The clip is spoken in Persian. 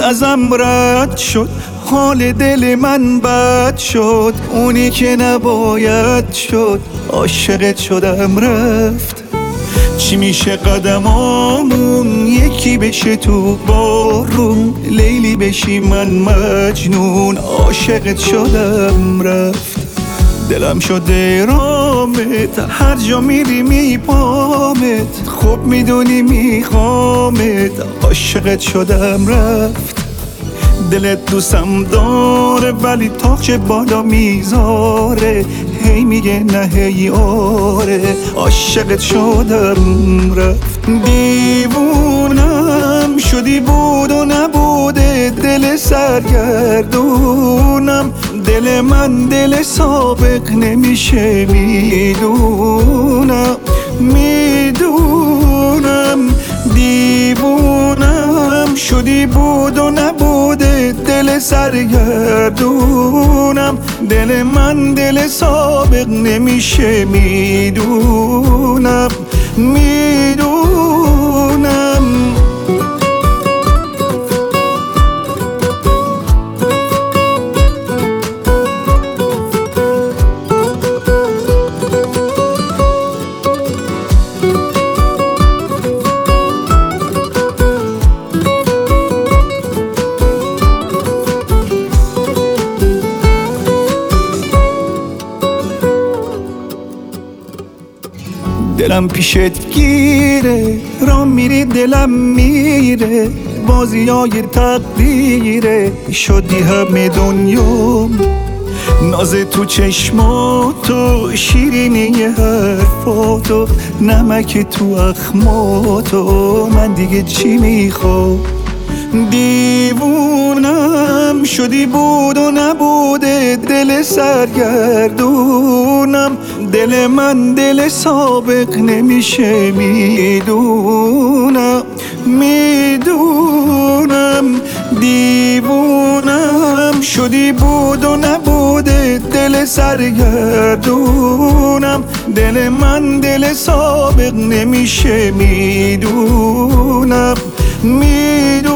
ازم رد شد، حال دل من بد شد، اونی که نباید شد، عاشقت شدم رفت. چی میشه قدمامون یکی بشه تو بارون، لیلی بشی من مجنون، عاشقت شدم رفت. دلم شده رامت، هر جا میری میپامت، خوب میدونی میخوامت، عاشقت شدم رفت. دلت دوستم داره ولی تاخچ بالا میذاره، هی میگه نه هی آره، عاشقت شدم رفت. دیوونم شدی بود و نبوده، دل سرگردونم، دل من دل سابق نمیشه، میدونم دیوونم شدی بود و نبوده، دل سرگردونم، دل من دل سابق نمیشه، میدونم دلم پیشت گیره، رام میری دلم میره، بازیای تقدیره، شدی همه دنیام، ناز تو چشماتو، شیرینی حرفاتو، نمک تو اخماتو، من دیگه چی میخوام؟ دیوونم شدی بود و نبوده، دل سرگردونم، دل من دل سابق نمیشه، میدونم دیوونم شدی بود و نبوده، دل سرگردونم، دل من دل سابق نمیشه، میدونم